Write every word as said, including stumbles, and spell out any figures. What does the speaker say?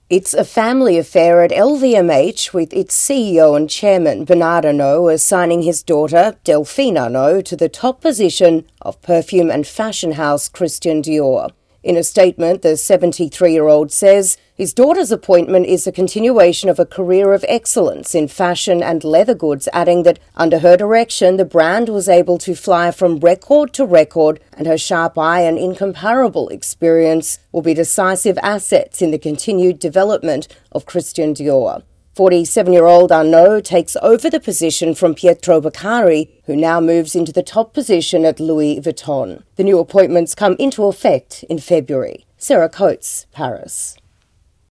It's a family affair at L V M H, with its C E O and chairman Bernard Arnault assigning his daughter Delphine Arnault to the top position of perfume and fashion house Christian Dior. In a statement, the seventy-three-year-old says his daughter's appointment is a continuation of a career of excellence in fashion and leather goods, adding that under her direction the brand was able to fly from record to record, and her sharp eye and incomparable experience will be decisive assets in the continued development of Christian Dior. forty-seven-year-old Arnault takes over the position from Pietro Beccari, who now moves into the top position at Louis Vuitton. The new appointments come into effect in February. Sarah Coates, Paris.